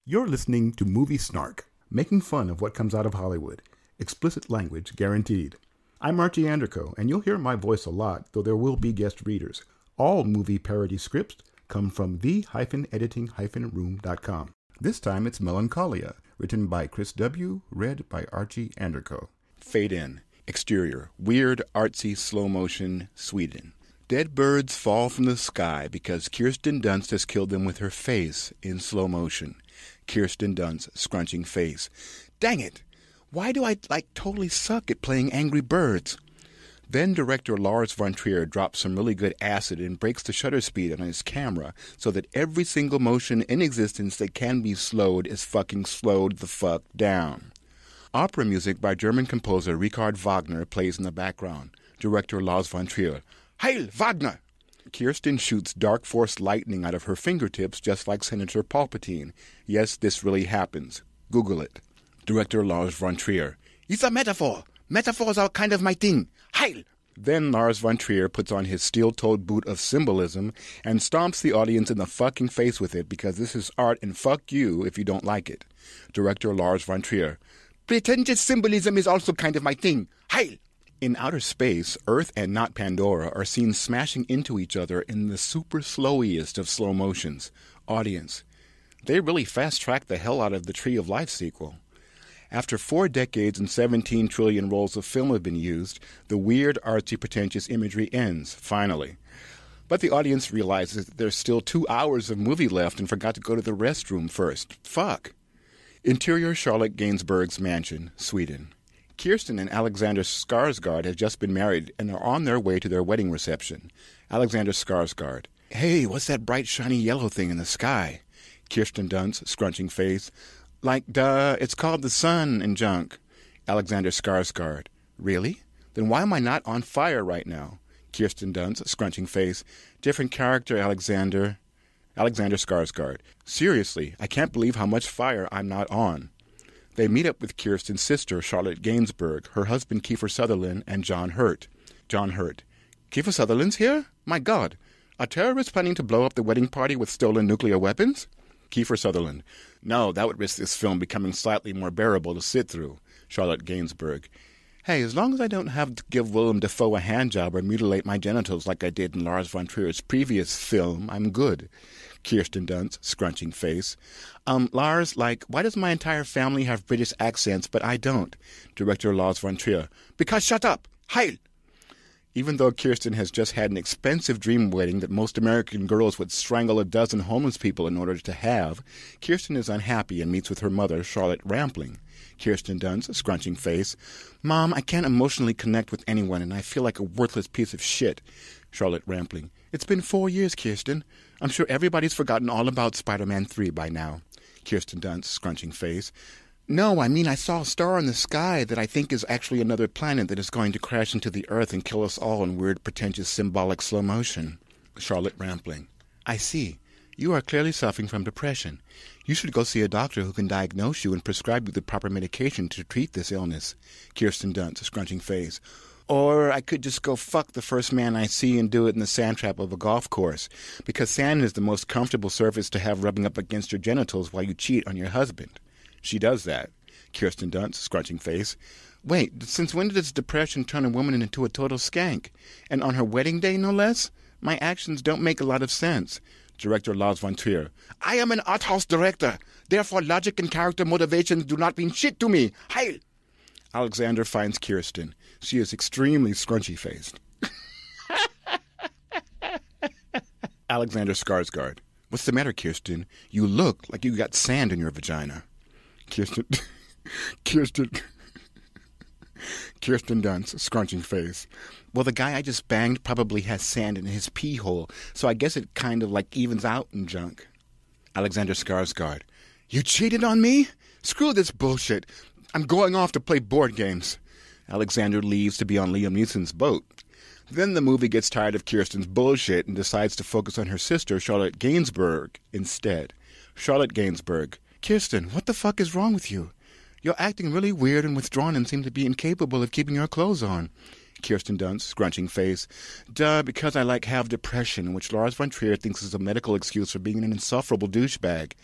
You're listening to Movie Snark, making fun of what comes out of Hollywood. Explicit language guaranteed. I'm Archie Anderco, and you'll hear my voice a lot, though there will be guest readers. All movie parody scripts come from the-editing-room.com. This time it's Melancholia, written by Chris W., read by Archie Anderco. Fade in. Exterior. Weird, artsy, slow motion, Sweden. Dead birds fall from the sky because Kirsten Dunst has killed them with her face in slow motion. Kirsten Dunst, scrunching face. Dang it! Why do I, totally suck at playing Angry Birds? Then director Lars von Trier drops some really good acid and breaks the shutter speed on his camera so that every single motion in existence that can be slowed is fucking slowed the fuck down. Opera music by German composer Richard Wagner plays in the background. Director Lars von Trier. Heil, Wagner! Kirsten shoots dark force lightning out of her fingertips just like Senator Palpatine. Yes, this really happens. Google it. Director Lars von Trier. It's a metaphor. Metaphors are kind of my thing. Heil! Then Lars von Trier puts on his steel-toed boot of symbolism and stomps the audience in the fucking face with it because this is art and fuck you if you don't like it. Director Lars von Trier. Pretentious symbolism is also kind of my thing. Heil! In outer space, Earth and not Pandora are seen smashing into each other in the super slowiest of slow motions. Audience. They really fast-tracked the hell out of the Tree of Life sequel. After 4 decades and 17 trillion rolls of film have been used, the weird, artsy, pretentious imagery ends, finally. But the audience realizes that there's still 2 hours of movie left and forgot to go to the restroom first. Fuck. Interior Charlotte Gainsbourg's mansion, Sweden. Kirsten and Alexander Skarsgård have just been married and are on their way to their wedding reception. Alexander Skarsgård. Hey, what's that bright, shiny yellow thing in the sky? Kirsten Dunst, scrunching face. Duh, it's called the sun and junk. Alexander Skarsgård. Really? Then why am I not on fire right now? Kirsten Dunst, scrunching face. Different character, Alexander. Alexander Skarsgård. Seriously, I can't believe how much fire I'm not on. They meet up with Kirsten's sister, Charlotte Gainsbourg, her husband, Kiefer Sutherland, and John Hurt. John Hurt. Kiefer Sutherland's here? My God. Are terrorists planning to blow up the wedding party with stolen nuclear weapons? Kiefer Sutherland. No, that would risk this film becoming slightly more bearable to sit through. Charlotte Gainsbourg. Hey, as long as I don't have to give Willem Dafoe a handjob or mutilate my genitals like I did in Lars von Trier's previous film, I'm good. Kirsten Dunst, scrunching face. Lars, why does my entire family have British accents, but I don't? Director Lars von Trier. Because shut up! Heil! Even though Kirsten has just had an expensive dream wedding that most American girls would strangle a dozen homeless people in order to have, Kirsten is unhappy and meets with her mother, Charlotte Rampling. Kirsten Dunst, scrunching face. Mom, I can't emotionally connect with anyone, and I feel like a worthless piece of shit. Charlotte Rampling. It's been 4 years, Kirsten. I'm sure everybody's forgotten all about Spider-Man 3 by now. Kirsten Dunst, scrunching face. No, I mean I saw a star in the sky that I think is actually another planet that is going to crash into the Earth and kill us all in weird, pretentious, symbolic slow motion. Charlotte Rampling. I see. You are clearly suffering from depression. You should go see a doctor who can diagnose you and prescribe you the proper medication to treat this illness. Kirsten Dunst, scrunching face. Or I could just go fuck the first man I see and do it in the sand trap of a golf course, because sand is the most comfortable surface to have rubbing up against your genitals while you cheat on your husband. She does that. Kirsten Dunst, scrunching face. Wait, since when does depression turn a woman into a total skank? And on her wedding day, no less? My actions don't make a lot of sense. Director Lars von Trier. I am an art house director. Therefore, logic and character motivations do not mean shit to me. Heil! Alexander finds Kirsten. She is extremely scrunchy-faced. Alexander Skarsgård. What's the matter, Kirsten? You look like you got sand in your vagina. Kirsten Dunst, scrunching face. Well, the guy I just banged probably has sand in his pee hole, so I guess it kind of evens out and junk. Alexander Skarsgård. You cheated on me? Screw this bullshit. I'm going off to play board games. Alexander leaves to be on Liam Neeson's boat. Then the movie gets tired of Kirsten's bullshit and decides to focus on her sister, Charlotte Gainsbourg, instead. Charlotte Gainsbourg. Kirsten, what the fuck is wrong with you? You're acting really weird and withdrawn and seem to be incapable of keeping your clothes on. Kirsten Dunst, scrunching face. Duh, because I have depression, which Lars von Trier thinks is a medical excuse for being an insufferable douchebag.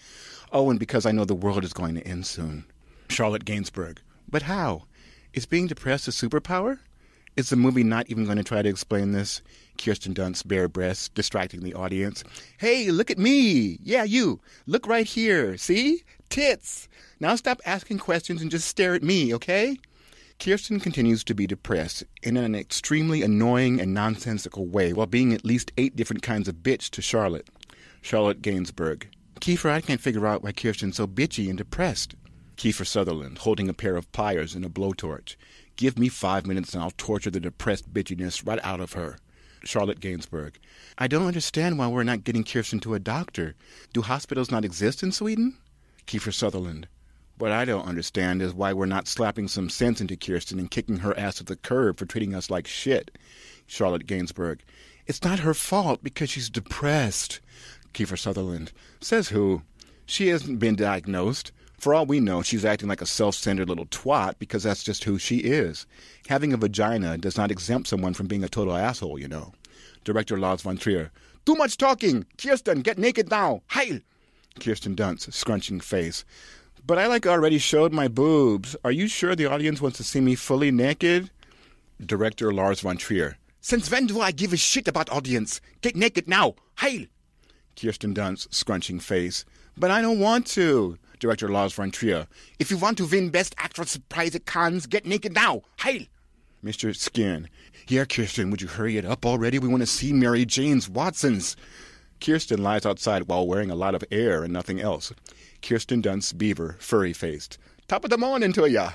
Oh, and because I know the world is going to end soon. Charlotte Gainsbourg. But how? Is being depressed a superpower? Is the movie not even going to try to explain this? Kirsten Dunst, bare breasts, distracting the audience. Hey, look at me. Yeah, you. Look right here. See? Tits. Now stop asking questions and just stare at me, okay? Kirsten continues to be depressed in an extremely annoying and nonsensical way while being at least 8 different kinds of bitch to Charlotte. Charlotte Gainsbourg. Kiefer, I can't figure out why Kirsten's so bitchy and depressed. Kiefer Sutherland, holding a pair of pliers and a blowtorch. Give me 5 minutes and I'll torture the depressed bitchiness right out of her. Charlotte Gainsbourg. I don't understand why we're not getting Kirsten to a doctor. Do hospitals not exist in Sweden? Kiefer Sutherland. What I don't understand is why we're not slapping some sense into Kirsten and kicking her ass to the curb for treating us like shit. Charlotte Gainsbourg. It's not her fault because she's depressed. Kiefer Sutherland. Says who? She hasn't been diagnosed. For all we know, she's acting like a self-centered little twat because that's just who she is. Having a vagina does not exempt someone from being a total asshole, you know. Director Lars von Trier. Too much talking! Kirsten, get naked now! Heil! Kirsten Dunst, scrunching face. But I already showed my boobs. Are you sure the audience wants to see me fully naked? Director Lars von Trier. Since when do I give a shit about audience? Get naked now! Heil! Kirsten Dunst, scrunching face. But I don't want to. Director Lars von Trier. If you want to win Best Actress prize at Cannes, get naked now. Heil! Mr. Skin. Yeah, Kirsten, would you hurry it up already? We want to see Mary Jane's Watsons. Kirsten lies outside while wearing a lot of air and nothing else. Kirsten Dunst Beaver, furry-faced. Top of the morning to ya!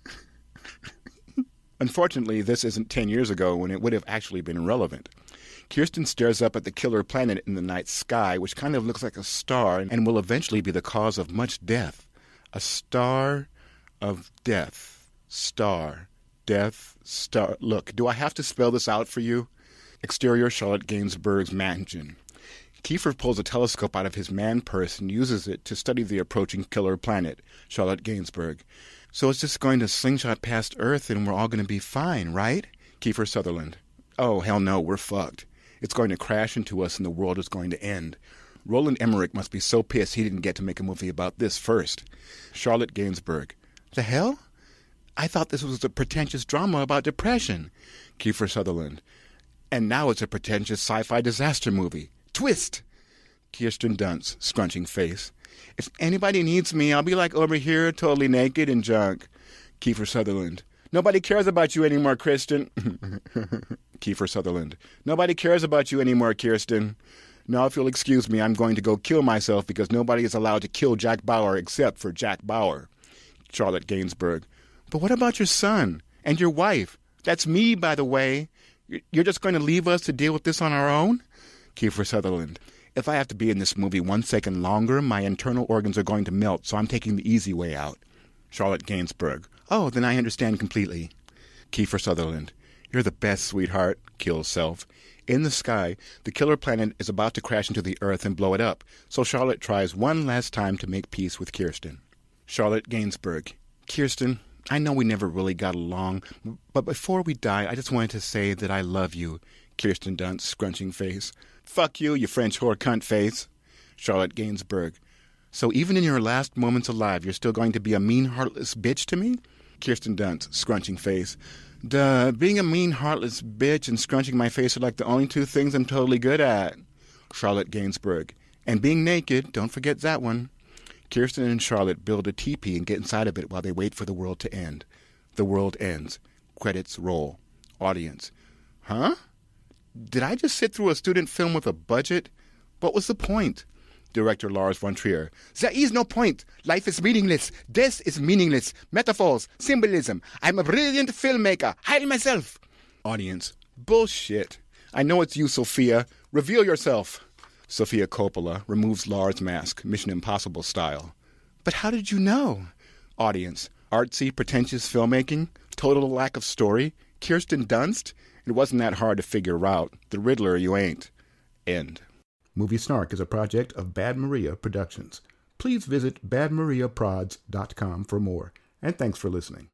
Unfortunately, this isn't 10 years ago when it would have actually been relevant. Kirsten stares up at the killer planet in the night sky, which kind of looks like a star and will eventually be the cause of much death. A star of death. Star. Death. Star. Look, do I have to spell this out for you? Exterior Charlotte Gainsbourg's mansion. Kiefer pulls a telescope out of his man purse and uses it to study the approaching killer planet, Charlotte Gainsbourg. So it's just going to slingshot past Earth and we're all going to be fine, right? Kiefer Sutherland. Oh, hell no, we're fucked. It's going to crash into us and the world is going to end. Roland Emmerich must be so pissed he didn't get to make a movie about this first. Charlotte Gainsbourg. The hell? I thought this was a pretentious drama about depression. Kiefer Sutherland. And now it's a pretentious sci-fi disaster movie. Twist! Kirsten Dunst, scrunching face. If anybody needs me, I'll be over here, totally naked and junk. Kiefer Sutherland. Nobody cares about you anymore, Kirsten. Kiefer Sutherland. Nobody cares about you anymore, Kirsten. Now, if you'll excuse me, I'm going to go kill myself because nobody is allowed to kill Jack Bauer except for Jack Bauer. Charlotte Gainsbourg. But what about your son and your wife? That's me, by the way. You're just going to leave us to deal with this on our own? Kiefer Sutherland. If I have to be in this movie 1 second longer, my internal organs are going to melt, so I'm taking the easy way out. Charlotte Gainsbourg. Oh, then I understand completely. Kiefer Sutherland. You're the best, sweetheart. Kills self. In the sky, the killer planet is about to crash into the Earth and blow it up, so Charlotte tries one last time to make peace with Kirsten. Charlotte Gainsbourg. Kirsten, I know we never really got along, but before we die, I just wanted to say that I love you. Kirsten Dunst, scrunching face. Fuck you, you French whore cunt face. Charlotte Gainsbourg. So even in your last moments alive, you're still going to be a mean, heartless bitch to me? Kirsten Dunst, scrunching face. Duh, being a mean, heartless bitch and scrunching my face are the only 2 things I'm totally good at. Charlotte Gainsbourg. And being naked, don't forget that one. Kirsten and Charlotte build a teepee and get inside of it while they wait for the world to end. The world ends. Credits roll. Audience. Huh? Did I just sit through a student film with a budget? What was the point? Director Lars von Trier. There is no point. Life is meaningless. Death is meaningless. Metaphors. Symbolism. I'm a brilliant filmmaker. Hide myself. Audience. Bullshit. I know it's you, Sophia. Reveal yourself. Sophia Coppola removes Lars' mask, Mission Impossible style. But how did you know? Audience. Artsy, pretentious filmmaking? Total lack of story? Kirsten Dunst? It wasn't that hard to figure out. The Riddler you ain't. End. Movie Snark is a project of Bad Maria Productions. Please visit badmariaprods.com for more. And thanks for listening.